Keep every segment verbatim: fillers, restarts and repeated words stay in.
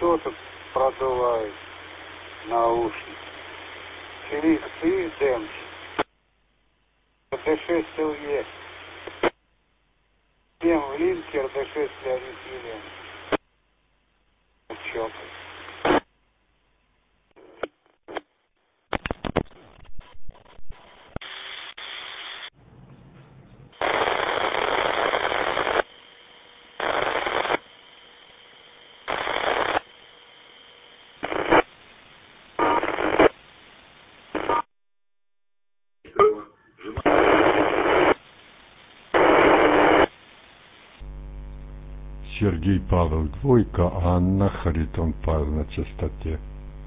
кто тут продувает наушники? Филипп, ты Демч? дэ шесть эл е. Всем в линкер дэ шесть Леонид Еленович. Чё ты? Сергей Павлов, двойка, Анна Харитон Павел на частоте.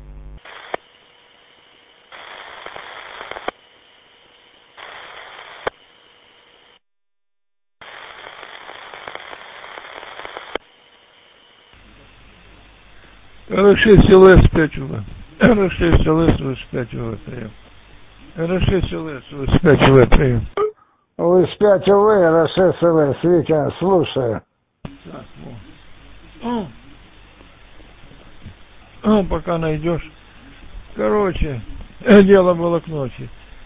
эр шесть эл эс пять вэ. эр шесть эл эс вэ пять вэ прием. эр шесть эл эс вэ пять вэ прием. вэ пять вэ, эр шесть эл эс, Витя, слушаю. Так, вот. Ну, пока найдешь. Короче, дело было к ночи.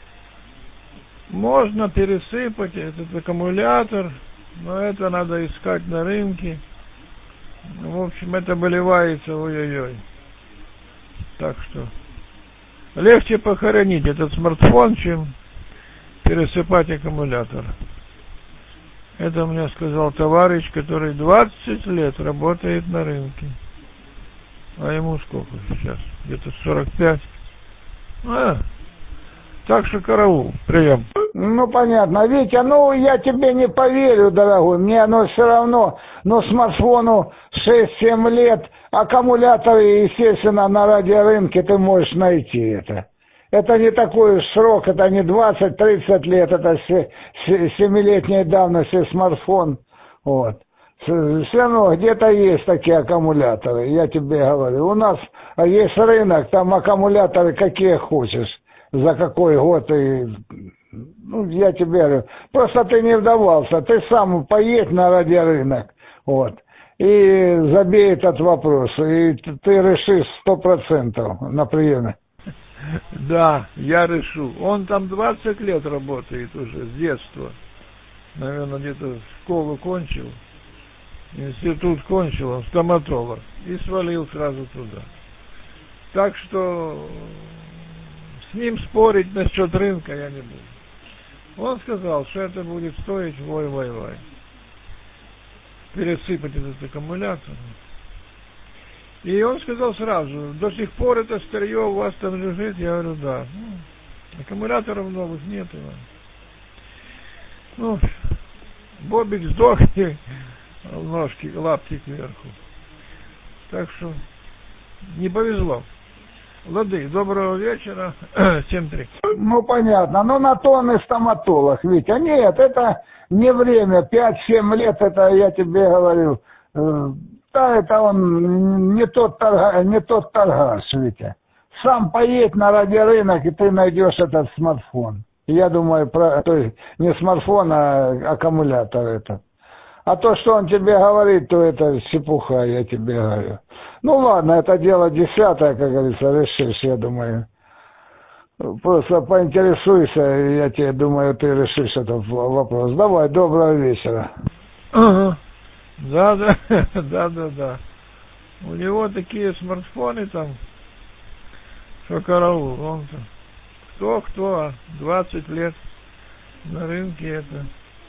Можно пересыпать этот аккумулятор, но это надо искать на рынке. В общем, это выливается, ой-ой-ой. Так что легче похоронить этот смартфон, чем пересыпать аккумулятор. Это мне сказал товарищ, который двадцать лет работает на рынке. А ему сколько сейчас? Где-то сорок пять. А, так что караул, прием. Ну, понятно. Витя, ну, я тебе не поверю, дорогой. Мне оно все равно. Но смартфону шесть-семь лет, аккумуляторы, естественно, на радиорынке ты можешь найти это. Это не такой срок, это не двадцать-тридцать лет, это семилетней давности смартфон. Вот. Все равно где-то есть такие аккумуляторы, я тебе говорю. У нас есть рынок, там аккумуляторы какие хочешь, за какой год. И, ну, я тебе говорю, просто ты не вдавался, ты сам поедь на радиорынок, вот, и забей этот вопрос, и ты решишь сто процентов на приеме. Да, я решу. Он там двадцать лет работает уже, с детства. Наверное, где-то школу кончил. Институт кончил, он стоматолог. И свалил сразу туда. Так что с ним спорить насчет рынка я не буду. Он сказал, что это будет стоить вой-вой-вой. Пересыпать этот аккумулятор. И он сказал сразу, до сих пор это старье у вас там лежит? Я говорю, да. Ну, аккумуляторов новых нету. Ну, Бобик сдохнет, ножки, лапки кверху. Так что не повезло. Лады, доброго вечера. семь три. Ну, понятно. Ну, на то он и стоматолог, Витя. Нет, это не время. пять-семь лет, это я тебе говорю. Да, это он не тот торгаш, не тот торгаш, Витя. Сам поедь на радиорынок, и ты найдешь этот смартфон. Я думаю, про, то есть не смартфон, а аккумулятор этот. А то, что он тебе говорит, то это чепуха, я тебе говорю. Ну ладно, это дело десятое, как говорится, решишь, я думаю. Просто поинтересуйся, я тебе думаю, ты решишь этот вопрос. Давай, доброго вечера. Ага. Да, да, да, да, да. У него такие смартфоны там, что караул. Он-то кто-кто, а двадцать лет на рынке это.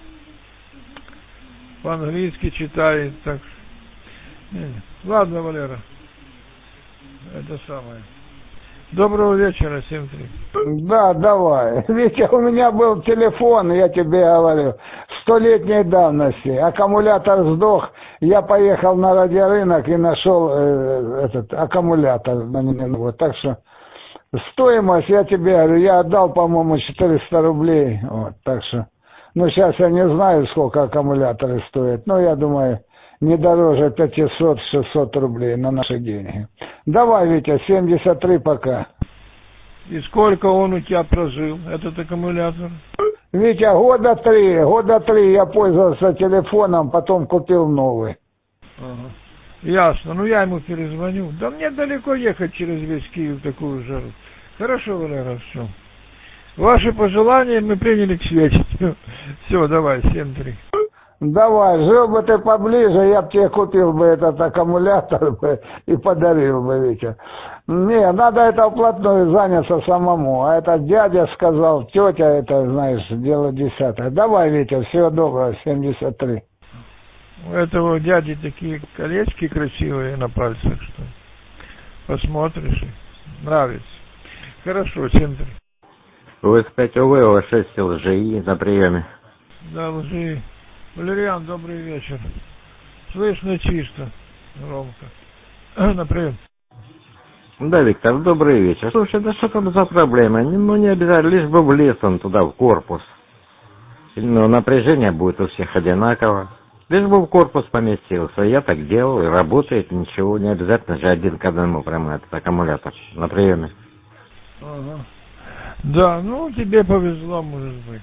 По-английски читает, так что... Ладно, Валера, это самое. Доброго вечера, семь три. Да, давай. Витя, у меня был телефон, я тебе говорю, столетней давности. Аккумулятор сдох, я поехал на радиорынок и нашел э, этот аккумулятор на него. Вот, так что стоимость, я тебе говорю, я отдал, по-моему, четыреста рублей. Вот, так что, ну, сейчас я не знаю, сколько аккумуляторы стоят, но я думаю, не дороже пятьсот-шестьсот рублей на наши деньги. Давай, Витя, семьдесят три пока. И сколько он у тебя прожил, этот аккумулятор? Витя, года три, года три я пользовался телефоном, потом купил новый. Ага. Ясно, ну я ему перезвоню. Да мне далеко ехать через весь Киев в такую жару. Хорошо, Валера, все. Ваши пожелания мы приняли к сведению. Все, давай, семь три. Давай, жил бы ты поближе, я бы тебе купил бы этот аккумулятор бы и подарил бы, Витя. Не, надо это вплотную заняться самому. А этот дядя сказал, тетя, это, знаешь, дело десятое. Давай, Витя, всего доброго, семьдесят три. У этого дяди такие колечки красивые на пальцах, что посмотришь, нравится. Хорошо, семь три. Вы пять ОВ, шесть ЛЖИ на приеме. Да, лжи. Валериан, добрый вечер. Слышно чисто, громко. На прием. Да, Виктор, добрый вечер. Слушай, да что там за проблема? Ну, не обязательно, лишь бы влез он туда, в корпус. Но напряжение будет у всех одинаково. Лишь бы в корпус поместился. Я так делал, и работает, ничего. Не обязательно же один к одному прямо этот аккумулятор на приеме. Ага. Да, ну, тебе повезло, может быть.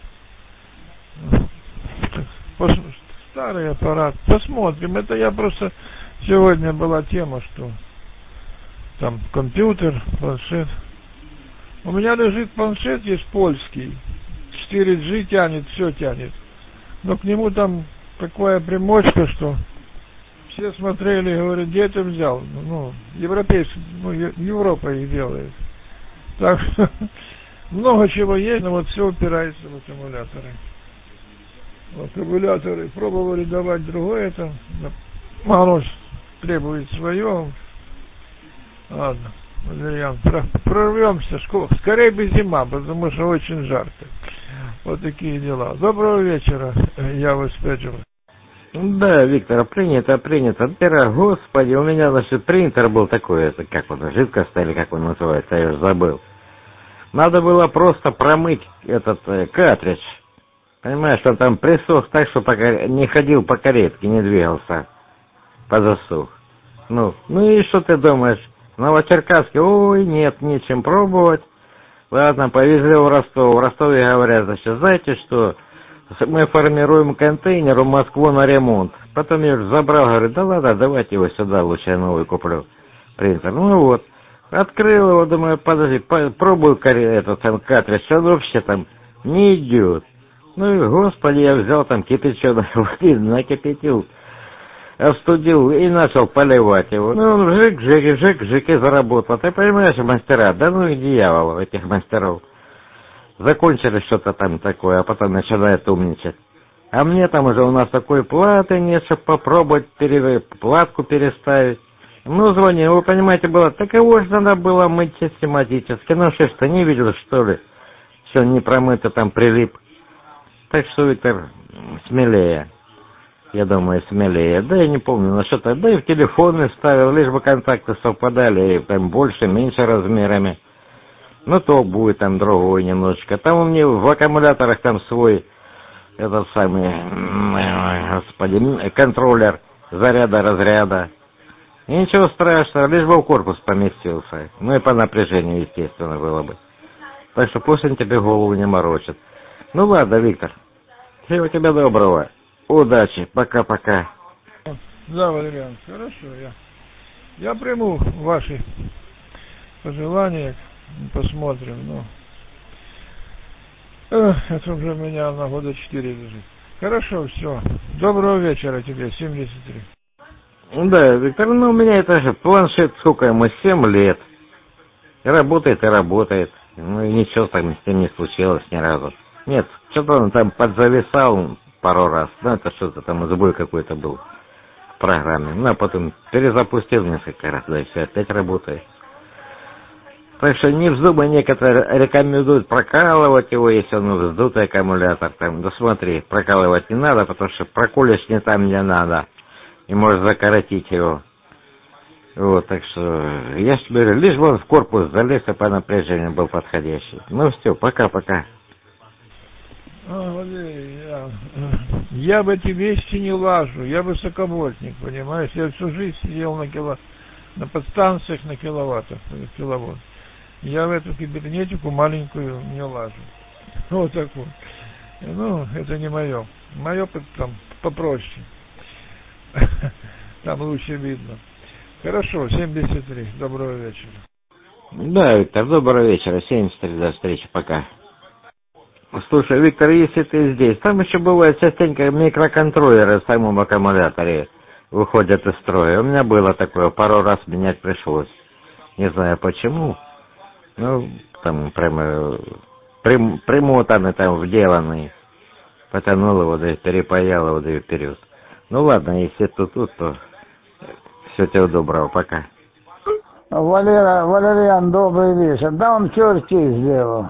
Пос... Старый аппарат. Посмотрим. Это я просто... Сегодня была тема, что там компьютер, планшет. У меня лежит планшет, есть польский. четыре джи тянет, все тянет. Но к нему там такая примочка, что все смотрели и говорят, где ты взял? Ну, европейский, ну, Европа их делает. Так что много чего есть, но вот все упирается в аккумуляторы. Аккумуляторы пробовали давать другое, там, оно требует свое. Ладно, Валериан, прорвемся, скорее бы зима, потому что очень жарко. Вот такие дела. Доброго вечера, я вас печу. Да, Виктор, принято, принято. Первое, господи, у меня, значит, принтер был такой, это как он, жидкость или как он называется, я уже забыл. Надо было просто промыть этот э, картридж. Понимаешь, он там присох так, что пока не ходил по каретке, не двигался. Подосух. Ну, ну и что ты думаешь? В Новочеркасске, ой, нет, нечем пробовать. Ладно, повезли в Ростов. В Ростове говорят, значит, знаете что, мы формируем контейнер в Москву на ремонт. Потом я уже забрал, говорю, да ладно, давайте его сюда, лучше я новый куплю. Принтер. Ну вот, открыл его, думаю, подожди, пробую этот там картридж, он вообще там не идет. Ну и, господи, я взял там кипяченой воды, накипятил, остудил и начал поливать его. Ну, он жик, жик, жик, жик и заработал. Ты понимаешь, мастера, да ну их дьявол, этих мастеров. Закончили что-то там такое, а потом начинают умничать. А мне там уже у нас такой платы нет, чтобы попробовать пере... платку переставить. Ну, звонил, вы понимаете, было, так его же надо было мыть систематически. Ну, что ж ты не видел, что ли? Все не промыто, там прилип. Так что, Виктор, смелее. Я думаю, смелее. Да я не помню, на что-то. Да и в телефоны ставил, лишь бы контакты совпадали, и там больше, меньше размерами. Ну, то будет там другой немножечко. Там у меня в аккумуляторах там свой, этот самый, господи, контроллер заряда-разряда. И ничего страшного, лишь бы в корпус поместился. Ну и по напряжению, естественно, было бы. Так что пусть он тебе голову не морочит. Ну ладно, Виктор. Всего тебе доброго. Удачи. Пока-пока. Да, Валериан, хорошо. Я, я приму ваши пожелания. Посмотрим. Ну, Эх, это уже у меня на года четыре лежит. Хорошо, все. Доброго вечера тебе, семьдесят три. Да, Виктор, ну у меня это же планшет, сколько ему, семь лет. И работает, и работает. Ну и ничего там с ним не случилось ни разу. Нет, что-то он там подзависал пару раз. Ну это что-то там сбой какой-то был в программе. Ну а потом перезапустил несколько раз, да и все, опять работает. Так что не вздумай, некоторые рекомендуют прокалывать его, если он вздутый аккумулятор. Там, да смотри, прокалывать не надо, потому что проколешь не там, где надо. И можешь закоротить его. Вот, так что, я же говорю, лишь бы он в корпус залез, и по напряжению был подходящий. Ну все, пока-пока. А, Валерий, я, я в эти вещи не лажу, я высоковольтник, понимаешь? Я всю жизнь сидел на кило, на подстанциях на киловаттах, киловатт. Я в эту кибернетику маленькую не лажу. Вот так вот. Ну, это не мое. Мое там попроще. там лучше видно. Хорошо, семьдесят три. Доброго вечера. Да, Виктор, доброго вечера. семьдесят три, до встречи, пока. Слушай, Виктор, если ты здесь, там еще бывает частенько микроконтроллеры в самом аккумуляторе выходят из строя. У меня было такое, пару раз менять пришлось. Не знаю почему. Ну, там прямо прим, примотаны, там вделаны. Потянул его, да и перепаял его, да и вперед. Ну ладно, если ты тут, то все, тебе доброго, пока. Валера, Валериан, добрый вечер. Да он чертей сделал.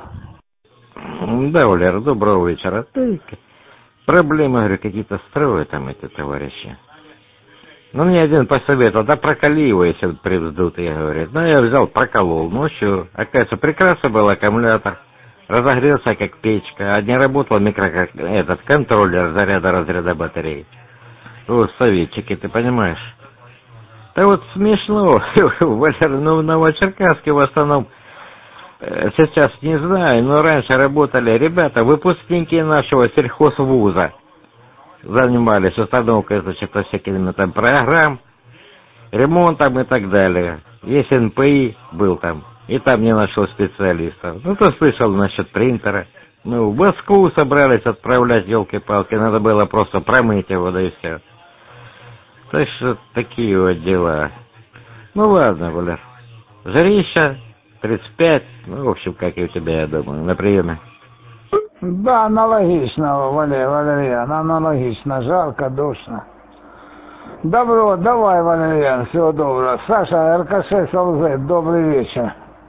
Да, Валера, доброго вечера. Ты проблемы, говорю, какие-то строят там эти товарищи. Ну, мне один посоветовал, да проколи его, если вот привздутый, говорит. Ну, я взял, проколол ночью. Оказывается, прекрасно был аккумулятор. Разогрелся, как печка. А не работал микро, как этот контроллер заряда-разряда батареи. Ну, советчики, ты понимаешь? Да вот смешно, Валер, ну, в Новочеркасске в основном, сейчас не знаю, но раньше работали ребята, выпускники нашего сельхозвуза. Занимались установкой, значит, всякими там программ, ремонтом и так далее. Есть эн пэ и был там, и там не нашел специалистов. Ну, то слышал насчет принтера. Ну, в Москву собрались отправлять, елки-палки, надо было просто промыть его, да и все. Так что такие вот дела. Ну, ладно, Валер. Жарища, тридцать пять, ну, в общем, как и у тебя, я думаю, на приеме. Да, аналогично, Валерий, Валериан, аналогично, жарко, душно. Добро, давай, Валериан, всего доброго. Саша, эр ка шесть эл зет, добрый вечер.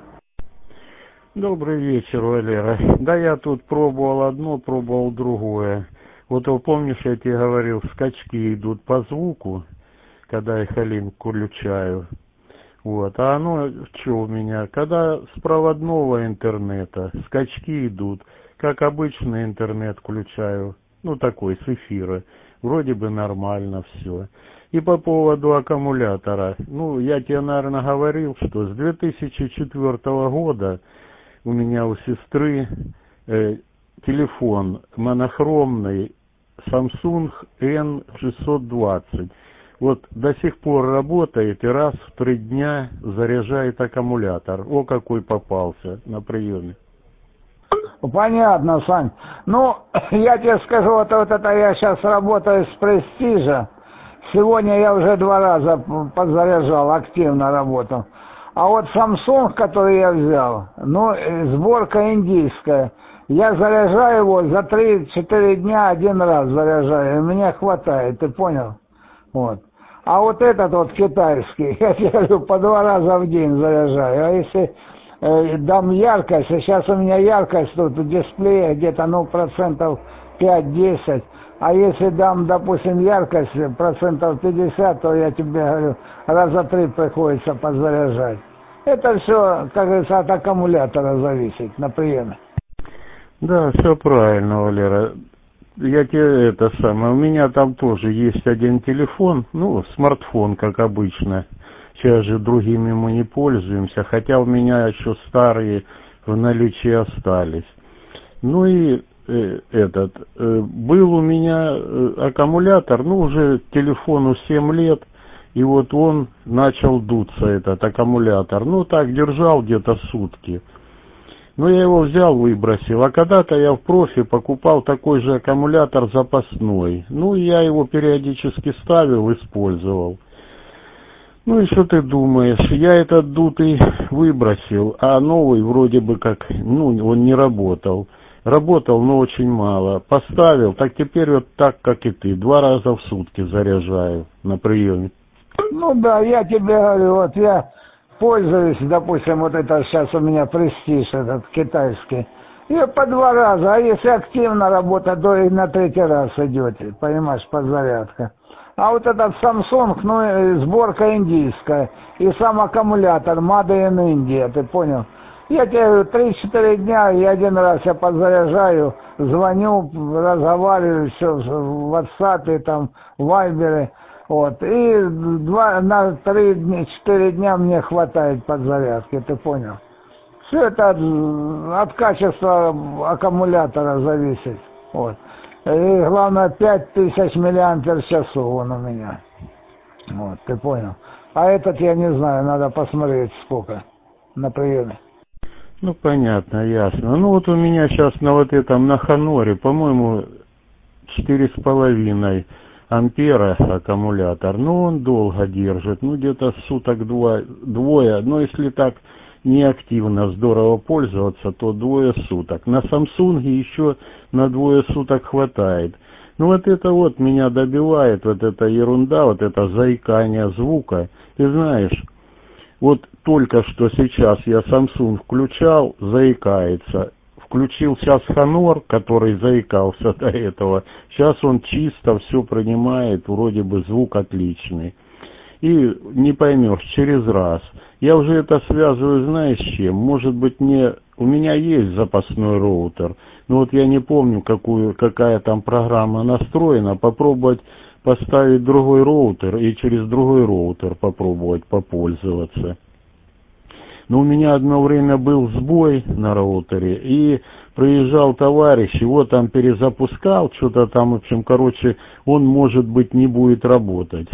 Добрый вечер, Валера. Да я тут пробовал одно, пробовал другое. Вот вы помнишь, я тебе говорил, скачки идут по звуку, когда я халин включаю. Вот, а оно что у меня? Когда с проводного интернета скачки идут, как обычный интернет включаю, ну такой, с эфира, вроде бы нормально все. И по поводу аккумулятора, ну я тебе, наверное, говорил, что с две тысячи четвёртого года у меня у сестры э, телефон монохромный Samsung эн шестьсот двадцать. Вот до сих пор работает и раз в три дня заряжает аккумулятор. О, какой попался на приеме. Понятно, Сань. Ну, я тебе скажу, вот, вот это я сейчас работаю с Престижа. Сегодня я уже два раза подзаряжал, активно работал. А вот Samsung, который я взял, ну, сборка индийская. Я заряжаю его за три-четыре дня один раз заряжаю. И мне хватает, ты понял? Вот. А вот этот вот китайский, я тебе говорю, по два раза в день заряжаю. А если э, дам яркость, сейчас у меня яркость тут в дисплее где-то, ну, процентов пять-десять. А если дам, допустим, яркость процентов пятьдесят, то я тебе говорю, раза три приходится подзаряжать. Это все, как говорится, от аккумулятора зависит на приеме. Да, все правильно, Валера. Я тебе это самое, у меня там тоже есть один телефон, ну, смартфон, как обычно. Сейчас же другими мы не пользуемся, хотя у меня еще старые в наличии остались. Ну и э, этот, э, был у меня э, аккумулятор, ну, уже телефону семь лет, и вот он начал дуться, этот аккумулятор. Ну, так держал где-то сутки. Ну, я его взял, выбросил, а когда-то я в профи покупал такой же аккумулятор запасной. Ну, я его периодически ставил, использовал. Ну, и что ты думаешь, я этот дутый выбросил, а новый вроде бы как, ну, он не работал. Работал, но очень мало. Поставил, так теперь вот так, как и ты, два раза в сутки заряжаю на приеме. Ну, да, я тебе говорю, вот я... Пользуюсь, допустим, вот это сейчас у меня Престиж, этот китайский. И по два раза, а если активно работать, то и на третий раз идете, понимаешь, подзарядка. А вот этот Samsung, ну, сборка индийская, и сам аккумулятор Made in India, ты понял? Я тебе говорю, три-четыре дня, и один раз я подзаряжаю, звоню, разговариваю, все в WhatsApp, там, в Viber. Вот, и два, на три-четыре дня мне хватает подзарядки, ты понял? Все это от, от качества аккумулятора зависит. Вот. И главное, пять тысяч миллиампер часов он у меня. Вот, ты понял. А этот я не знаю, надо посмотреть сколько на приеме. Ну, понятно, ясно. Ну, вот у меня сейчас на вот этом, на Хоноре, по-моему, четыре с половиной ампера аккумулятор. Ну, он долго держит, ну, где-то суток два, двое. Но если так неактивно, здорово пользоваться, то двое суток. На Самсунге еще на двое суток хватает. Ну, вот это вот меня добивает, вот эта ерунда, вот это заикание звука. Ты знаешь, вот только что сейчас я Samsung включал, заикается. Включил сейчас Honor, который заикался до этого. Сейчас он чисто все принимает, вроде бы звук отличный. И не поймешь, через раз. Я уже это связываю, знаешь, с чем? Может быть, мне... У меня есть запасной роутер, но вот я не помню, какую, какая там программа настроена. Попробовать поставить другой роутер и через другой роутер попробовать попользоваться. Но у меня одно время был сбой на роутере, и приезжал товарищ, его там перезапускал, что-то там, в общем, короче, он, может быть, не будет работать.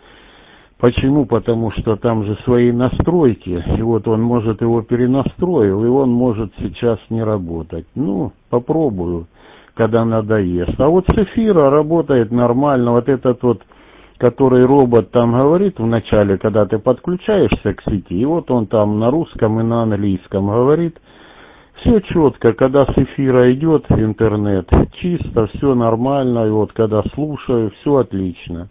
Почему? Потому что там же свои настройки, и вот он, может, его перенастроил, и он может сейчас не работать. Ну, попробую, когда надоест. А вот с эфира работает нормально, вот этот вот, который робот там говорит в начале, когда ты подключаешься к сети, и вот он там на русском и на английском говорит, все четко, когда с эфира идет интернет, чисто, все нормально, и вот когда слушаю, все отлично.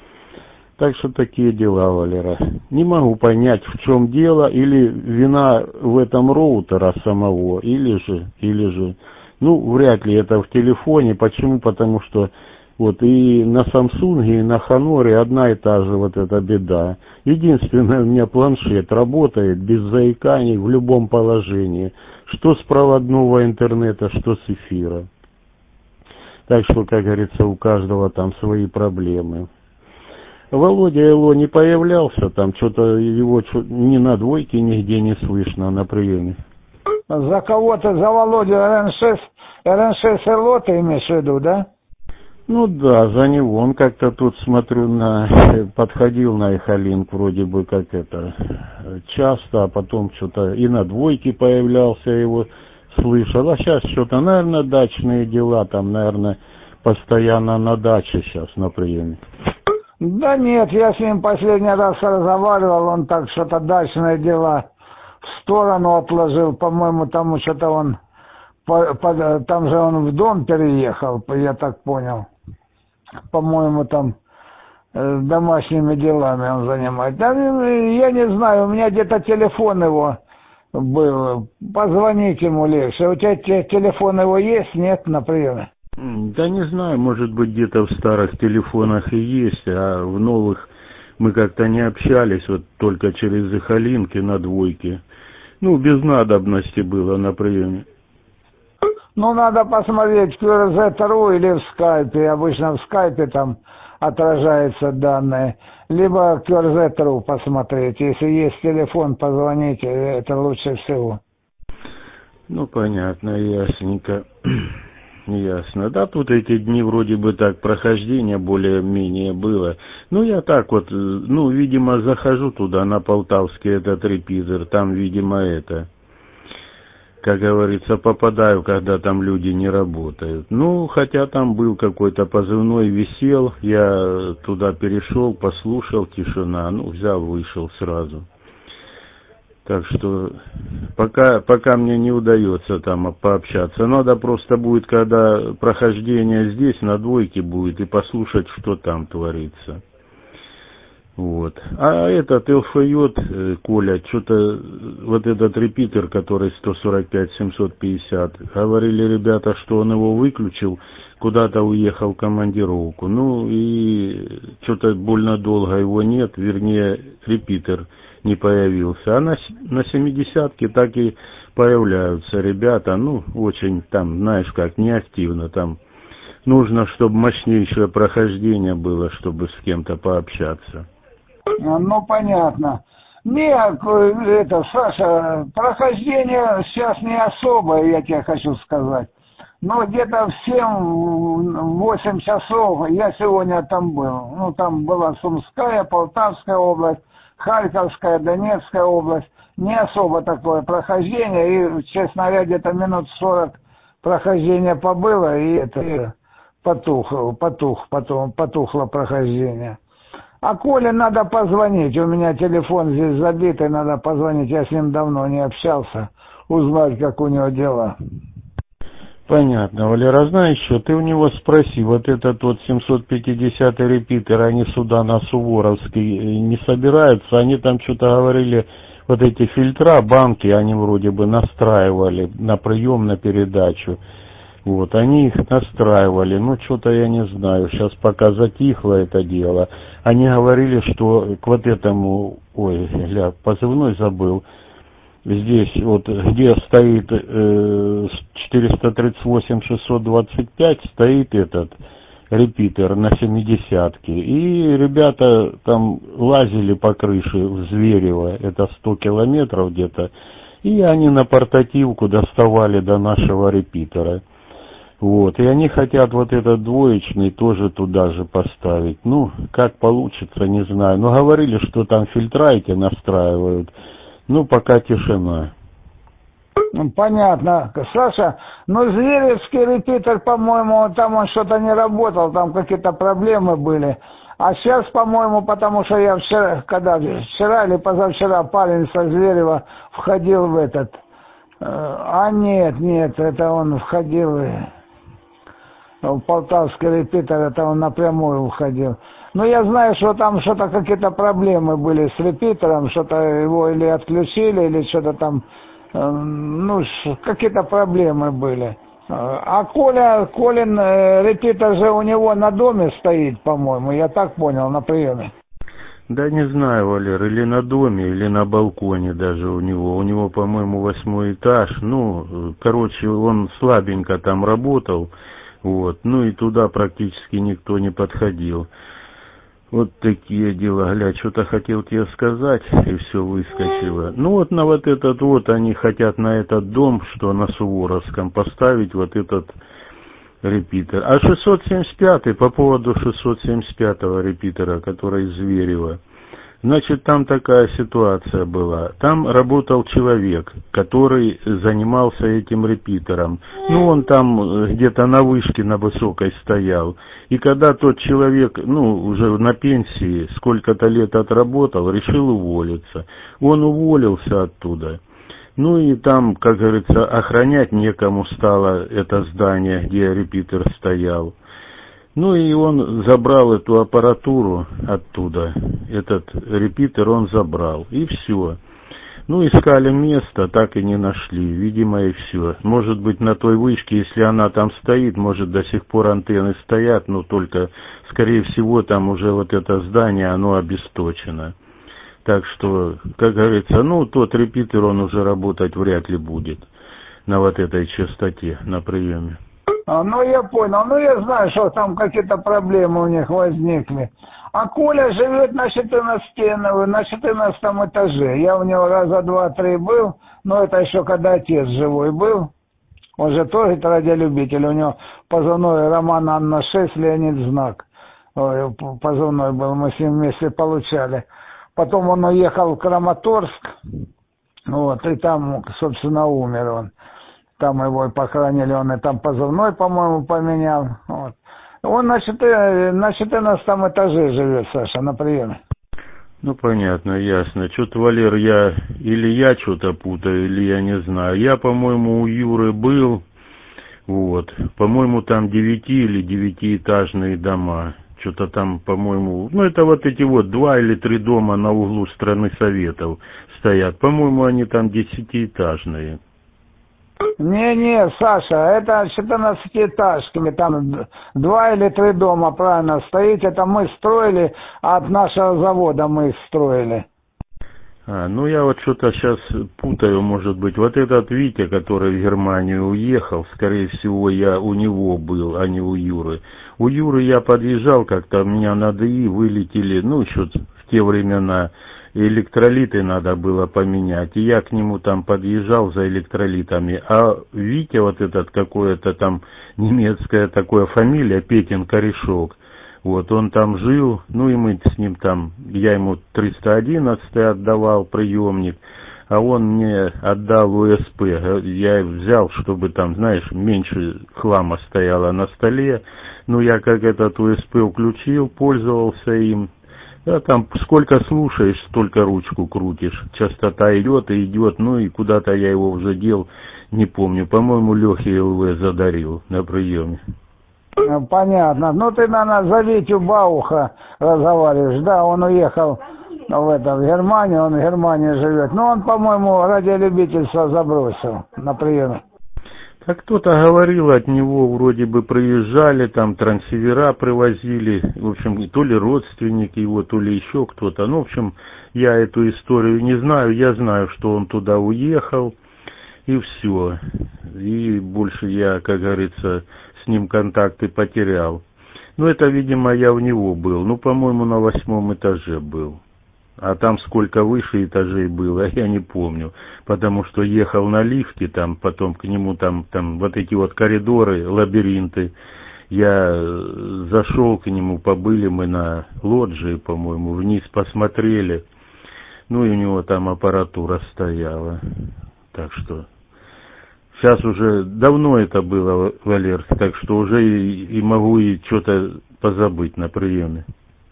Так что такие дела, Валера. Не могу понять, в чем дело, или вина в этом роутера самого, или же, или же, ну, вряд ли это в телефоне. Почему? Потому что вот и на Samsung, и на Хоноре одна и та же вот эта беда. Единственное, у меня планшет работает без заиканий в любом положении. Что с проводного интернета, что с эфира. Так что, как говорится, у каждого там свои проблемы. Володя Эло не появлялся, там что-то его ни на двойке нигде не слышно на приеме. За кого-то, за Володю эр эн шесть, эр эн шесть Эло ты имеешь в виду, да? Ну да, за него. Он как-то тут, смотрю, на подходил на Эхолинк вроде бы как это часто, а потом что-то и на двойке появлялся, его слышал. А сейчас что-то, наверное, дачные дела, там, наверное, постоянно на даче сейчас на приеме. Да нет, я с ним последний раз разговаривал, он так что-то дачные дела в сторону отложил, по-моему, там что-то он, по, по, там же он в дом переехал, я так понял. По-моему, там э, домашними делами он занимается. Да, я не знаю, у меня где-то телефон его был, позвонить ему легче. У тебя телефон его есть, нет, на приеме? Да не знаю, может быть, где-то в старых телефонах и есть, а в новых мы как-то не общались, вот только через Эхолинки на двойке. Ну, без надобности было на приеме. Ну, надо посмотреть кью эр зет точка ру или в скайпе. Обычно в скайпе там отражаются данные. Либо кью эр зет точка ру посмотреть. Если есть телефон, позвоните, это лучше всего. Ну, понятно, ясненько. Ясно. Да, тут эти дни вроде бы так прохождения более-менее было. Ну, я так вот, ну, видимо, захожу туда, на Полтавский этот репизер, там, видимо, это, как говорится, попадаю, когда там люди не работают. Ну, хотя там был какой-то позывной, висел, я туда перешел, послушал, тишина, ну, взял, вышел сразу. Так что пока, пока мне не удается там пообщаться. Надо просто будет, когда прохождение здесь на двойке будет, и послушать, что там творится. Вот. А этот эл эф ай, Коля, что-то, вот этот репитер, который сто сорок пять семьсот пятьдесят, говорили ребята, что он его выключил, куда-то уехал в командировку. Ну и что-то больно долго его нет, вернее, репитер не появился. А на, на семидесятке так и появляются ребята, ну, очень там, знаешь как, неактивно. Там нужно, чтобы мощнейшее прохождение было, чтобы с кем-то пообщаться. Ну, понятно. Нет, это, Саша, прохождение сейчас не особое, я тебе хочу сказать. Ну, где-то в семь-восемь часов я сегодня там был. Ну, там была Сумская, Полтавская область, Харьковская, Донецкая область. Не особо такое прохождение. И, честно говоря, где-то минут сорок прохождения побыло, и это и потух, потух, потом потухло прохождение. А Коле надо позвонить. У меня телефон здесь забитый, надо позвонить. Я с ним давно не общался. Узнать, как у него дела. Понятно, Валера, знаешь что, ты у него спроси, вот этот вот семьсот пятидесятый репитер, они сюда на Суворовский не собираются, они там что-то говорили, вот эти фильтра, банки, они вроде бы настраивали на прием, на передачу, вот, они их настраивали, ну, что-то я не знаю, сейчас пока затихло это дело, они говорили, что к вот этому, ой, ля, позывной забыл, здесь вот где стоит э, четыреста тридцать восемь шестьсот двадцать пять стоит этот репитер на семидесятке. И ребята там лазили по крыше в Зверево, это сто километров где-то, и они на портативку доставали до нашего репитера. Вот, и они хотят вот этот двоечный тоже туда же поставить. Ну, как получится, не знаю. Но говорили, что там фильтра эти настраивают. Ну, пока тишина. Понятно. Саша, ну, Зверевский репитер, по-моему, там он что-то не работал, там какие-то проблемы были. А сейчас, по-моему, потому что я вчера, когда, вчера или позавчера парень со Зверева входил в этот... А нет, нет, это он входил в Полтавский репитер, это он напрямую входил. Ну, я знаю, что там что-то какие-то проблемы были с репитером, что-то его или отключили, или что-то там, э, ну, какие-то проблемы были. А Коля, Колин э, репитер же у него на доме стоит, по-моему, я так понял, на приеме. Да не знаю, Валер, или на доме, или на балконе даже у него. У него, по-моему, восьмой этаж. Ну, короче, он слабенько там работал, вот, ну и туда практически никто не подходил. Вот такие дела, гля, что-то хотел тебе сказать, и все выскочило. Ну вот на вот этот вот, они хотят на этот дом, что на Суворовском, поставить вот этот репитер. А шестьсот семьдесят пятый, по поводу шестьсот семьдесят пятого репитера, который из Зверева. Значит, там такая ситуация была. Там работал человек, который занимался этим репитером. Ну, он там где-то на вышке на высокой стоял. И когда тот человек, ну, уже на пенсии, сколько-то лет отработал, решил уволиться. Он уволился оттуда. Ну и там, как говорится, охранять некому стало это здание, где репитер стоял. Ну и он забрал эту аппаратуру оттуда, этот репитер он забрал, и все. Ну, искали место, так и не нашли, видимо, и все. Может быть, на той вышке, если она там стоит, может, до сих пор антенны стоят, но только, скорее всего, там уже вот это здание, оно обесточено. Так что, как говорится, ну, тот репитер, он уже работать вряд ли будет на вот этой частоте, на приеме. А, ну, я понял. Ну, я знаю, что там какие-то проблемы у них возникли. А Коля живет на четырнадцатом, на четырнадцатом этаже. Я у него раза два-три был, но это еще когда отец живой был. Он же тоже радиолюбитель. У него позывной Роман Анна шесть, Леонид Знак. Ой, позывной был, мы с ним вместе получали. Потом он уехал в Краматорск, вот, и там, собственно, умер он. Там его похоронили, он и там позывной, по-моему, поменял. Вот. Он на четырнадцатом этаже живет, Саша, на приеме. Ну, понятно, ясно. Что-то, Валер, я или я что-то путаю, или я не знаю. Я, по-моему, у Юры был, вот. По-моему, там девяти- или девятиэтажные дома. Что-то там, по-моему, ну, это вот эти вот два или три дома на углу Страны Советов стоят. По-моему, они там десятиэтажные. Не-не, Саша, это четырнадцатиэтажками, там два или три дома, правильно, стоит, это мы строили, от нашего завода мы их строили. А, ну я вот что-то сейчас путаю, может быть, вот этот Витя, который в Германию уехал, скорее всего, я у него был, а не у Юры. У Юры я подъезжал как-то, меня на ДИ вылетели, ну, еще в те времена, электролиты надо было поменять. И я к нему там подъезжал за электролитами. А Витя, вот этот какое-то там немецкая такая фамилия, Петин Корешок, вот он там жил, ну и мы с ним там, я ему триста одиннадцатый отдавал приемник, а он мне отдал У Эс Пэ. Я взял, чтобы там, знаешь, меньше хлама стояло на столе. Ну, я как этот У Эс Пэ включил, пользовался им. Да, там сколько слушаешь, столько ручку крутишь. Частота идет и идет. Ну, и куда-то я его уже дел, не помню. По-моему, Лехе Эл Вэ задарил на приеме. Понятно. Ну, ты, наверное, за Витю Бауха разговариваешь. Да, он уехал в, это, в Германию, он в Германии живет. Но он, по-моему, радиолюбительство забросил на приеме. Так кто-то говорил, от него вроде бы приезжали, там трансивера привозили, в общем, то ли родственники его, то ли еще кто-то. Ну, в общем, я эту историю не знаю, я знаю, что он туда уехал, и все. И больше я, как говорится, с ним контакты потерял. Ну, это, видимо, я у него был, ну, по-моему, на восьмом этаже был. А там сколько выше этажей было, я не помню, потому что ехал на лифте, там потом к нему там, там вот эти вот коридоры, лабиринты. Я зашел к нему, побыли мы на лоджии, по-моему, вниз посмотрели. Ну и у него там аппаратура стояла. Так что сейчас уже давно это было, Валер, так что уже и, и могу и что-то позабыть на приеме.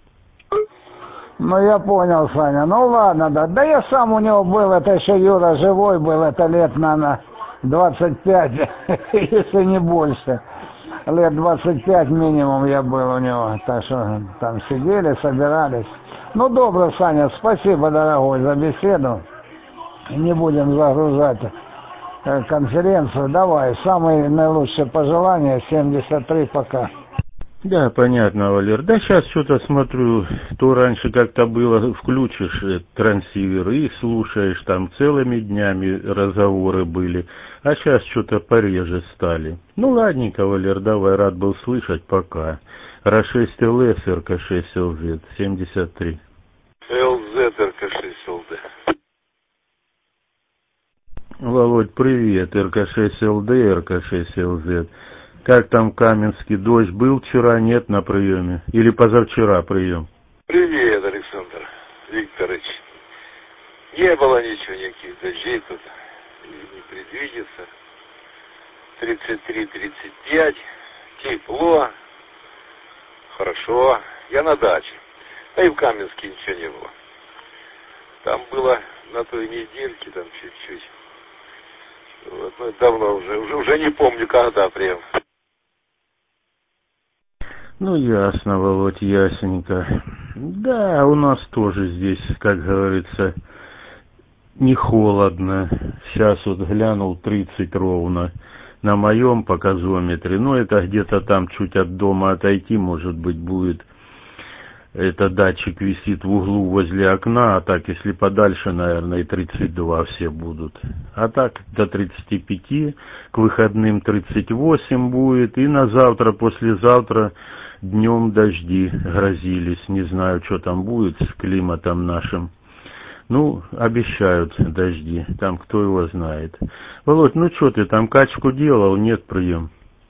Ну, я понял, Саня. Ну, ладно, да. Да я сам у него был, это еще Юра живой был, это лет, наверное, двадцать пять, если не больше. Лет двадцать пять минимум я был у него. Так что там сидели, собирались. Ну, добро, Саня, спасибо, дорогой, за беседу. Не будем загружать конференцию. Давай, самые наилучшие пожелания, семьдесят три, пока. Да, понятно, Валер. Да, сейчас что-то смотрю, то раньше как-то было, включишь трансивер и слушаешь, там целыми днями разговоры были, а сейчас что-то пореже стали. Ну, ладненько, Валер, давай, рад был слышать, пока. Эр шесть Эл Эс, Эр Ка шесть Эл Зет, семьдесят три. Эл Зет, Эр Ка шесть Эл Дэ. Володь, привет, Эр Ка шесть Эл Дэ, Эр Ка шесть Эл Зет. Как там Каменский, дождь был вчера, нет на приеме? Или позавчера прием? Привет, Александр Викторович. Не было ничего, никаких дождей тут не предвидится. тридцать три тридцать пять, тепло, хорошо. Я на даче, а и в Каменске ничего не было. Там было на той недельке, там чуть-чуть. Вот, ну, давно уже, уже, уже не помню, когда прям. Ну, ясно, Володь, ясненько. Да, у нас тоже здесь, как говорится, не холодно. Сейчас вот глянул тридцать ровно на моем показометре. Ну, это где-то там чуть от дома отойти, может быть, будет. Это датчик висит в углу возле окна, а так, если подальше, наверное, и тридцать два все будут. А так, до тридцати пяти, к выходным тридцать восемь будет, и на завтра, послезавтра днем дожди грозились. Не знаю, что там будет с климатом нашим. Ну, обещают дожди, там кто его знает. Володь, ну что ты там качку делал, нет прием?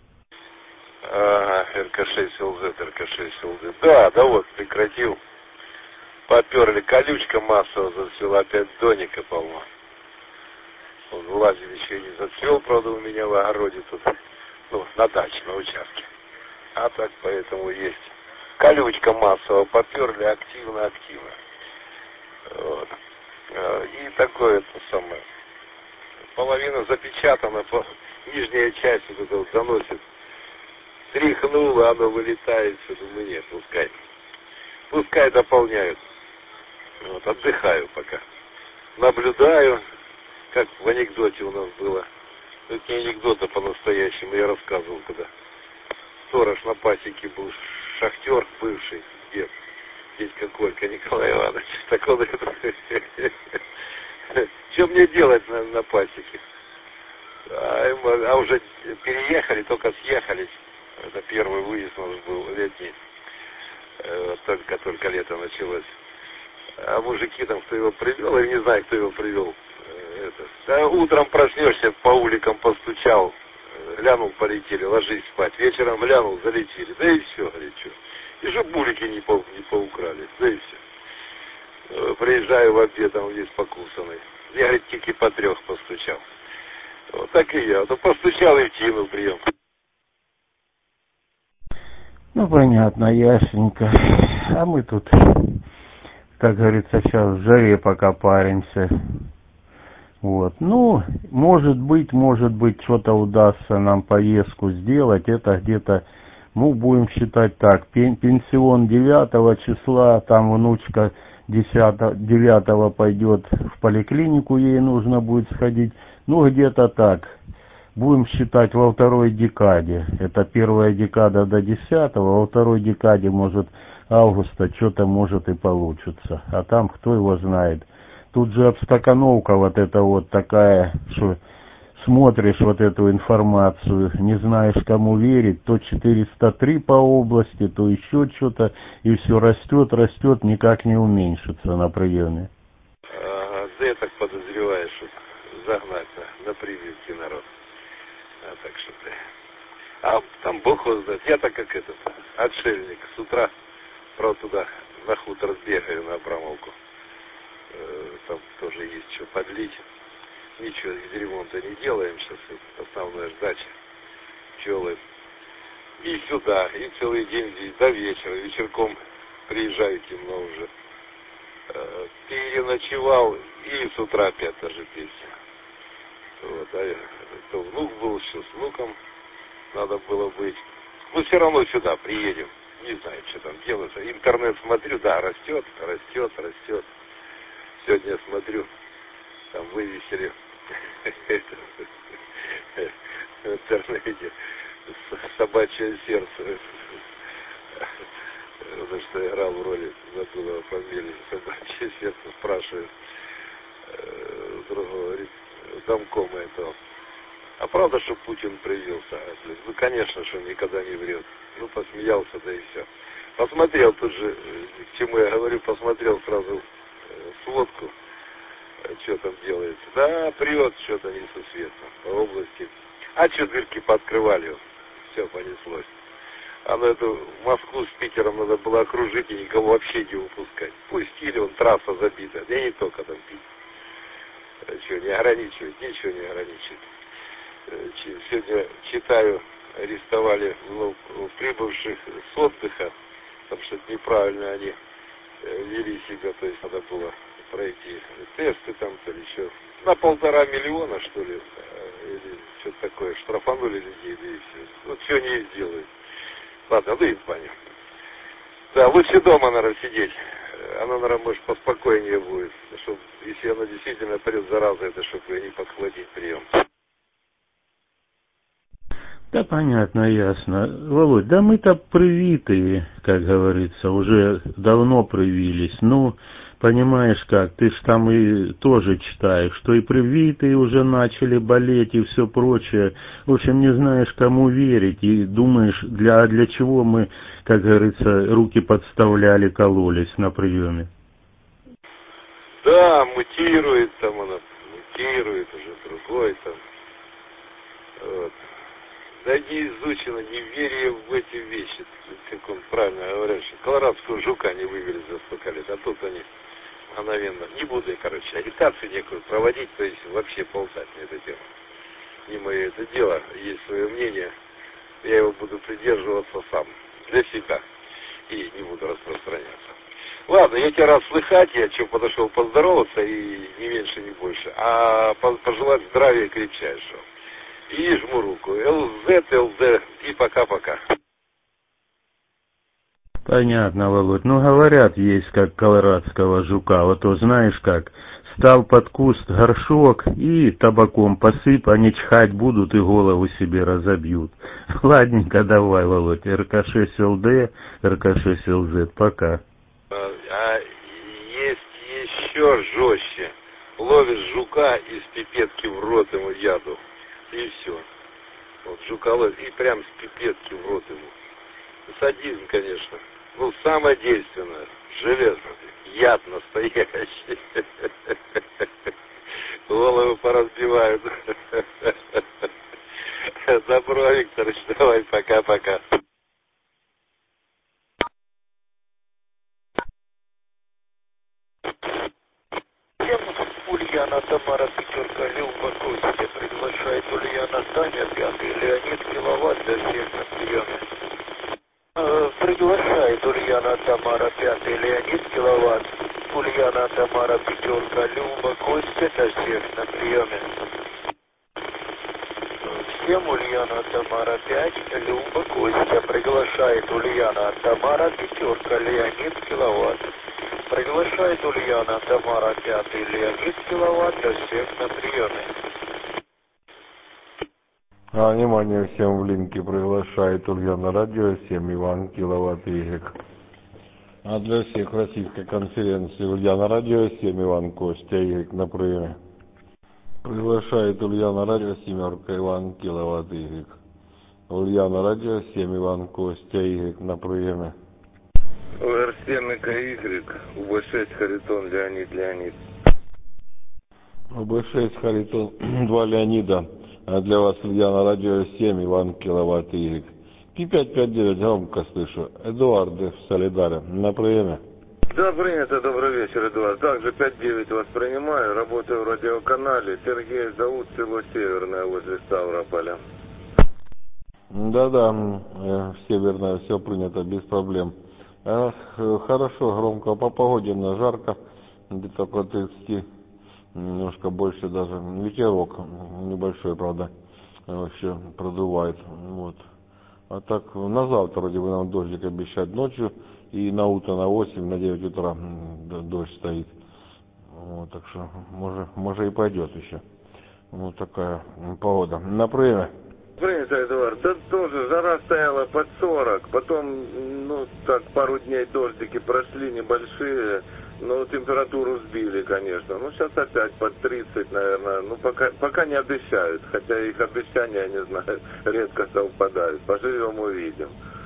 Ага, Эр Ка шесть Эл Зет, Эр Ка шесть Эл Зет. Да, да вот, прекратил. Поперли, колючка массово зацвела, опять доника полно. Он влазил еще и не зацвел, правда, у меня в огороде тут, ну, на даче, на участке. А так поэтому есть. Колючка массово, поперли активно-активно. Вот. И такое то самое. Половина запечатана, нижняя часть вот это вот заносит. Тряхнуло, оно вылетает, все, думаю, нет, пускай. Пускай дополняют. Вот, отдыхаю пока. Наблюдаю, как в анекдоте у нас было. Это не анекдота по-настоящему, я рассказывал, когда сторож на пасеке был, шахтер бывший, дед, дядька Колька Николай Иванович. Так он это... Что мне делать на, на пасеке? А, а уже переехали, только съехались. Это первый выезд у нас был летний. Только-только лето началось. А мужики там, кто его привел, я не знаю, кто его привел. Это. Да, утром проснешься, по уликам постучал, глянул, полетели, ложись спать. Вечером глянул, залетели. Да и все, говорит, что. И чтоб улики не, по, не поукрали. Да и все. Приезжаю в обед, он весь покусанный. Я, говорит, тики по трех постучал. Вот так и я. То постучал и втянул прием. Ну, понятно, ясненько. А мы тут, как говорится, сейчас в жаре пока паримся. Вот. Ну, может быть, может быть, что-то удастся нам поездку сделать. Это где-то, ну, будем считать так, пенсион девятого числа, там внучка десятого, девятого пойдет в поликлинику, ей нужно будет сходить. Ну, где-то так. Будем считать во второй декаде. Это первая декада до десятого, во второй декаде, может, августа что-то может и получится. А там кто его знает. Тут же обстакановка вот эта вот такая, что смотришь вот эту информацию, не знаешь, кому верить, то четыреста три по области, то еще что-то, и все растет, растет, никак не уменьшится на приеме. А, да я так подозреваю, что загнать на прививки народ. А так что ты. А там Бог его знает. Я так как этот отшельник. С утра, правда, туда на хутор сбегаю на Абрамовку. Там тоже есть что подлить. Ничего из ремонта не делаем сейчас. Основная дача. Пчелы. И сюда. И целый день здесь до вечера. Вечерком приезжаю темно уже. Переночевал. И с утра опять даже песня. Вот, а то внук был, что с внуком надо было быть. Но все равно сюда приедем. Не знаю, что там делается. Интернет смотрю, да, растет, растет, растет. Сегодня смотрю, там вывесили в интернете собачье сердце. Потому что играл в роли, забыл его фамилию, собачье сердце, спрашивает другого, говорит, домкома этого. А правда, что Путин привился? Ну, конечно, что он никогда не врет. Ну, посмеялся, да и все. Посмотрел тут же, к чему я говорю, посмотрел сразу сводку, что там делается. Да, прет что-то несусветно по области. А что дырки пооткрывали? Все понеслось. А на эту Москву с Питером надо было окружить и никого вообще не выпускать. Пустили, он трасса забита. Да и не только там пить. Что, не ограничивать, ничего не ограничивать. Сегодня читаю, арестовали ну, прибывших с отдыха, потому что неправильно они вели себя, то есть надо было пройти тесты там, то ли еще на полтора миллиона, что ли, или что-то такое, штрафанули людей, да и все. Вот все они и сделают. Ладно, ну и понятно. Да, лучше дома, наверное, сидеть. Она, наверное, может, поспокойнее будет. Чтобы, если она действительно прет зараза, это чтобы ее не подхватить прием. Да, понятно, ясно. Володь, да мы-то привитые, как говорится, уже давно привились. Ну, понимаешь как, ты ж там и тоже читаешь, что и привитые уже начали болеть и все прочее. В общем, не знаешь, кому верить, и думаешь, для, для чего мы, как говорится, руки подставляли, кололись на приеме. Да, мутирует там она, мутирует уже другой там. Вот. Да не изучено, не веря в эти вещи, как он правильно говорит, что колорадского жука не вывели за столько лет, а тут они мгновенно. Не буду я, короче, агитацию некую проводить, то есть вообще болтать на это дело. Не мое это дело, есть свое мнение, я его буду придерживаться сам, для себя, и не буду распространяться. Ладно, я тебя рад слыхать, я что, подошел поздороваться, и не меньше, не больше, а пожелать здравия крепчайшего. И жму руку. ЛЗ, ЛЗ, и пока-пока. Понятно, Володь. Ну, говорят, есть как колорадского жука. Вот то знаешь как, стал под куст горшок и табаком посыпь, они чихать будут и голову себе разобьют. Ладненько, давай, Володь. РК-шесть ЛД, РК-шесть ЛЗ, пока. А, а есть еще жестче. Ловишь жука из пипетки в рот ему яду. И все. Вот жука ловит, и прям с пипетки в рот ему. Садизм, конечно. Ну, самое действенное. Железно. Яд настоящий. Голову поразбивают. Добро, Викторович, давай, пока-пока. Ульяна, Тамара, Пятерка, Люба, Костя, приглашает Ульяна, Таня, Пятый, Леонид, Киловатт, для всех на приеме. Э, приглашает Ульяна, Тамара, Пятый, Леонид, Киловатт, Ульяна, Тамара, Пятерка, Люба, Костя, для всех на приеме. Всем Ульяна, Тамара, пять, Люба, Костя, приглашает Ульяна, Тамара, Пятерка, Леонид, Киловатт. Приглашает Ульяна, Тамара, Пятый, Леонид, Киловатт, для всех на приеме. А, внимание, всем в линке приглашает Ульяна Радио семь, Иван, Киловатт, Y. А для всех российской конференции Ульяна Радио семь, Иван, Костя, Y на приеме. Приглашает Ульяна Радио семерка, Иван, Киловатт, Y. Ульяна Радио семь, Иван, Костя, Y на приеме. УР семь и КY, УБ шесть, Харитон, Леонид, Леонид. УБ шесть, Харитон, два Леонида. А для вас Ульяна Радио семь, Иван, Киловатт, Y. Пи пять пять девять, громко слышу. Эдуард в Солидаре. На приеме. Да, принято. Добрый вечер, Эдуард. Также пять девять вас принимаю. Работаю в радиоканале. Сергей зовут, село Северное, возле Ставрополя. Да-да, э, Северное, все принято, без проблем. Э, хорошо, громко, по погоде, на жарко, где-то около тридцати, немножко больше даже. Ветерок небольшой, правда, вообще продувает. Вот. А так, на завтра вроде бы нам дождик обещают ночью, и на утро на восемь, на девять утра дождь стоит. Вот, так что, может, может и пойдет еще. Вот такая погода. На приеме. Принято, Эдуард. Да тоже жара стояла под сорок, потом, ну, так, пару дней дождики прошли небольшие, но температуру сбили, конечно. Ну, сейчас опять под тридцать, наверное. Ну, пока, пока не обещают, хотя их обещания, не знаю, редко совпадают. Поживем, увидим.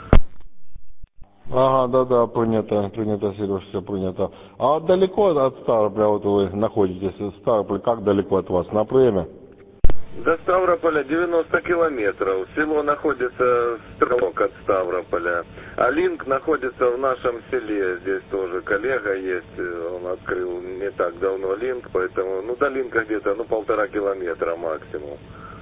Ага, да-да, принято, принято, Сереж, все принято. А далеко от Ставрополя, вот вы находитесь, Ставрополь, как далеко от вас? На приеме? До Ставрополя девяносто километров. Село находится строк от Ставрополя. А Линк находится в нашем селе. Здесь тоже коллега есть. Он открыл не так давно Линк, поэтому, ну, до Линка где-то, ну, полтора километра максимум.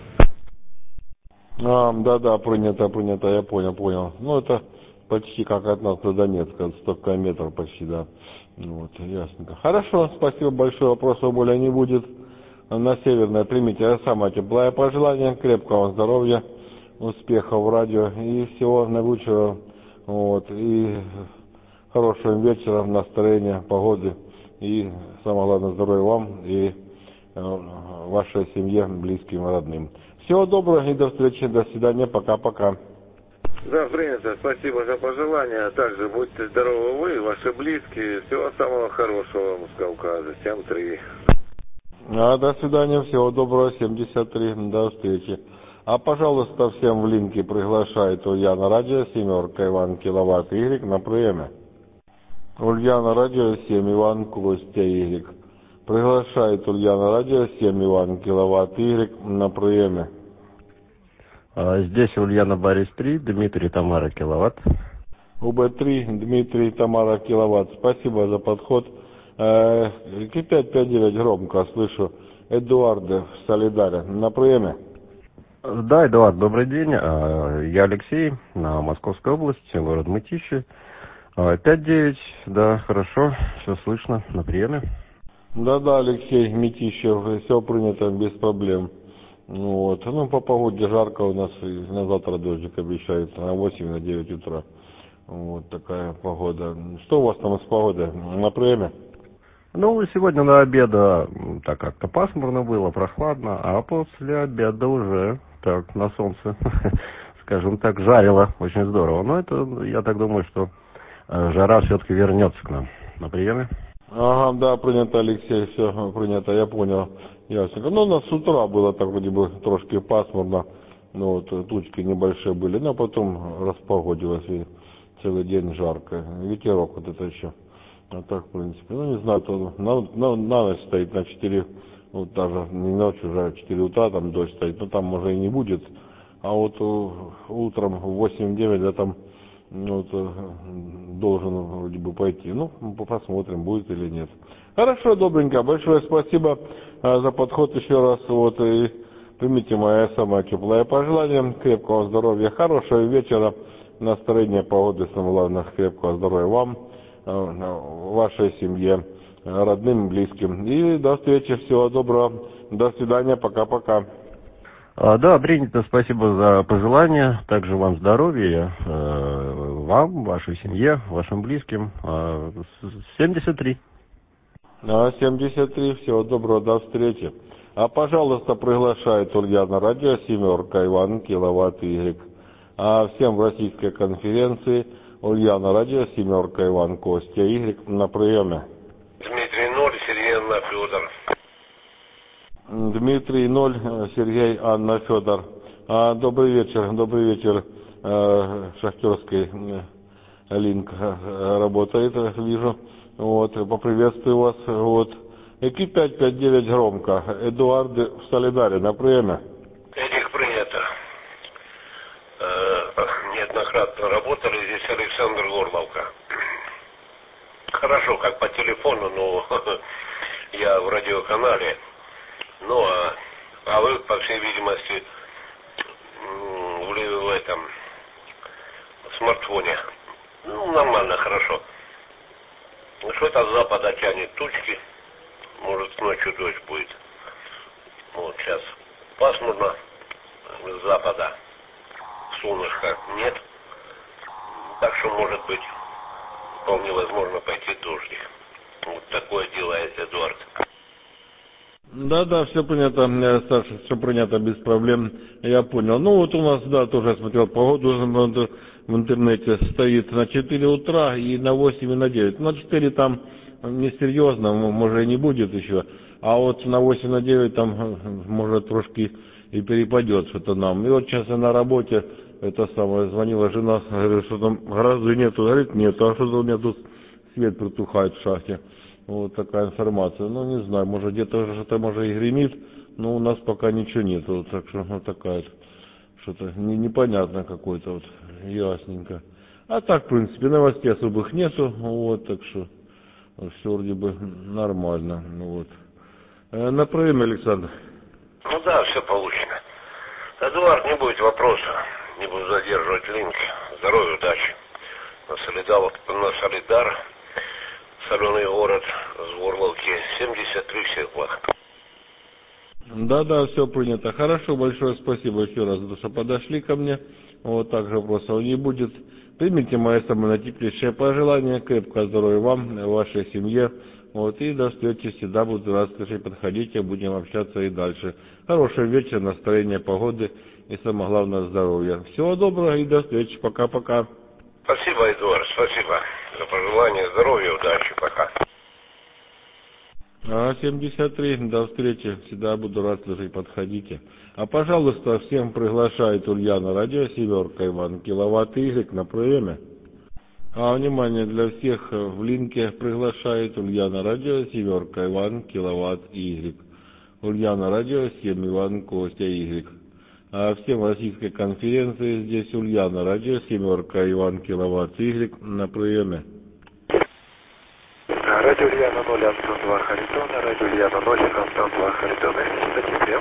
А, да-да, принято, принято, я понял, понял. Ну, это почти как от нас до Донецка, сто километров почти, да. Вот, ясненько. Хорошо, спасибо большое, вопросов более не будет. На Северное примите самое теплое пожелание, крепкого здоровья, успехов в радио и всего наилучшего. Вот, и хорошего вечера, настроения, погоды и, самое главное, здоровья вам и э, вашей семье, близким и родным. Всего доброго и до встречи, до свидания, пока-пока. Да, принято. Спасибо за пожелания. Также будьте здоровы вы и ваши близкие. Всего самого хорошего вам с Кавказа. семь три. А, до свидания, всего доброго, семьдесят три, до встречи. А, пожалуйста, всем в линке приглашает Ульяна Радио, семерка, Иван, Киловатт, Y на приеме. Ульяна Радио, семь, Иван, Костя, Y. Приглашает Ульяна Радио, семь, Иван, Киловатт, Y на приеме. А, здесь Ульяна Борис три, Дмитрий Тамара Киловатт. УБ три, Дмитрий Тамара Киловатт. Спасибо за подход. Пи пять пять девять громко слышу. Эдуард в Солидаре. На приеме. Да, Эдуард, добрый день. Я Алексей, на Московской области, город Мытищи. пять девять, да, хорошо, все слышно, на приеме. Да-да, Алексей Митищев, все принято без проблем. Вот. Ну, по погоде жарко у нас, и на завтра дождик обещают, на восемь, на девять утра. Вот такая погода. Что у вас там с погодой? На приеме? Ну, сегодня на обеда так как-то пасмурно было, прохладно, а после обеда уже так на солнце, скажем так, жарило очень здорово. Но это, я так думаю, что жара все-таки вернется к нам. На приеме? Ага, да, принято, Алексей, все принято, я понял. Ясненько. Ну, у нас с утра было так вроде бы трошки пасмурно, ну вот тучки небольшие были, но потом распогодилось и целый день жарко. Ветерок вот это еще А так, в принципе, ну, не знаю, то на, на, на ночь стоит на четыре, вот даже не ночь, уже четыре утра там дождь стоит, но там уже и не будет. А вот утром в восемь-девять, да, там ну, вот, должен вроде бы пойти. Ну, посмотрим, будет или нет. Хорошо, добренько. Большое спасибо а, за подход еще раз. Вот, и примите мое самое теплое пожелание. Крепкого здоровья, хорошего вечера, настроения, погоды, самое главное, крепкого здоровья вам, вашей семье, родным, близким. И до встречи, всего доброго. До свидания, пока-пока. А, да, принято, спасибо за пожелания, также вам здоровья, э, вам, вашей семье, вашим близким. Э, семьдесят три. А, семьдесят три, всего доброго, до встречи. А, пожалуйста, приглашает Ульяна Радио, семерка, Иван, киловатт, Y. А всем в российской конференции Ульяна Радио, семерка, Иван, Костя, Y на приеме. Дмитрий ноль, Сергей Анна Федор. Дмитрий ноль, Сергей Анна Федор. А, добрый вечер, добрый вечер. А, шахтерский линк работает, вижу. Вот, поприветствую вас. Вот. Эки пять пять девять громко. Эдуард в Солидаре на приеме. Этих принято. Неоднократно работали здесь Александр Горловка. Хорошо, как по телефону, но я в радиоканале. Ну, а, а вы, по всей видимости, в, в этом в смартфоне. Ну, нормально, хорошо. Что-то с запада тянет тучки. Может, ночью дождь будет. Вот сейчас пасмурно с запада. Солнышка нет. Так что, может быть, вполне возможно пойти дождик. Вот такое делает Эдуард. Да, да, все понятно, Саша, все понятно, без проблем, я понял. Ну вот у нас, да, тоже я смотрел погоду в интернете, стоит на четыре утра и на восемь и на девять. На четыре там несерьезно, может и не будет еще, а вот на восемь на девять там может трошки и перепадет что-то нам. И вот сейчас я на работе, это самое, звонила жена, говорит, что там грозы нету, говорит, нету, а что-то у меня тут свет притухает в шахте. Вот такая информация. Ну, не знаю, может где-то что-то, может, и гремит, но у нас пока ничего нет. Вот, так что вот такая что-то не, непонятно какое-то, вот, ясненько. А так, в принципе, новостей особых нету, вот, так что все вроде бы нормально. Вот. Э, на приеме, Александр. Ну да, все получено. Эдуард, не будет вопроса, не буду задерживать линк. Здоровья, удачи. На Солидар, на Солидар. Соленый город, с Горловки, семьдесят три, всех благ. Да, да, все принято. Хорошо, большое спасибо еще раз, что подошли ко мне. Вот так же вопросов не будет. Примите мое самое теплейшее пожелание, крепкого здоровья вам, вашей семье. Вот, и до встречи, всегда буду рад, скажи, подходите, будем общаться и дальше. Хорошего вечера, настроения, погоды и самое главное здоровья. Всего доброго и до встречи, пока-пока. Спасибо, Эдуард, спасибо за пожелание здоровья, удачи, пока. А, семьдесят три, до встречи, всегда буду рад, слушать, подходите. А, пожалуйста, всем приглашает Ульяна Радио, семерка, Иван, киловатт, Y на приеме. А, внимание, для всех в линке приглашает Ульяна Радио, семерка, Иван, киловатт, Y. Ульяна Радио, семь, Иван, Костя, Y. А всем в российской конференции здесь Ульяна Радио, семерка, Иван, киловатт, Y на приеме. Радио Ульяна ноль, Антон два, Харитона, Радио Ульяна ноль, Антон два, Харитона, сентября.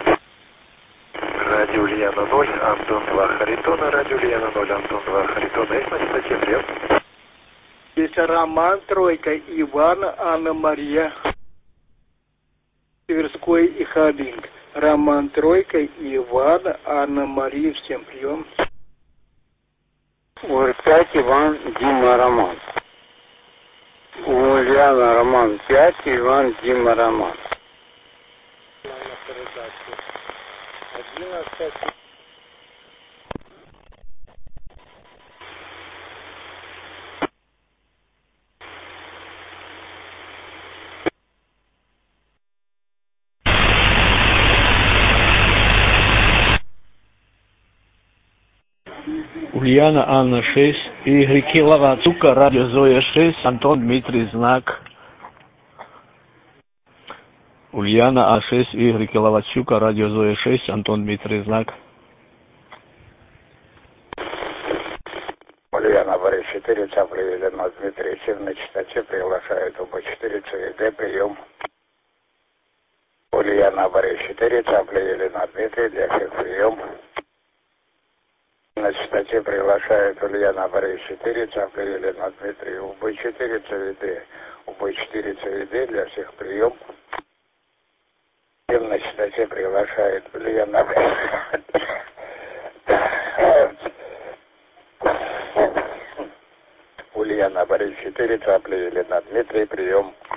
Радио Ульяна ноль, Антон два, Харитона, Радио Ульяна ноль, Антон два, Харитона, сентября. Здесь Роман, Тройка, Иван, Анна Мария, Тверской и Хабинг. Роман, Тройка, Иван, Анна Мария, всем прием. УР пять, Иван, Дима, Роман. Ульяна, Роман пять, Иван, Дима, Роман. Ульяна, Анна шесть, Игорь Киловатука, радио Зоя шесть, Антон Дмитрий, знак. Ульяна А шесть, Игорь Киловатчука, радио Зоя шесть, Антон Дмитрий, знак. Ульяна Борис четыре, Цапля Елена Дмитрий семь на частоте, приглашает УБ четыре, ЦВД, прием. Ульяна Борис четыре, Цапля Елена Дмитрий, для всех прием. На частоте приглашает Ульяна Борис четыре, Цапля Елена Дмитрий, УБ четыре, ЦВД, УБ четыре, ЦВД, для всех прием. На частоте приглашает Ульяна Ульяна Борис четыре, Цапля Елена Дмитрий, прием.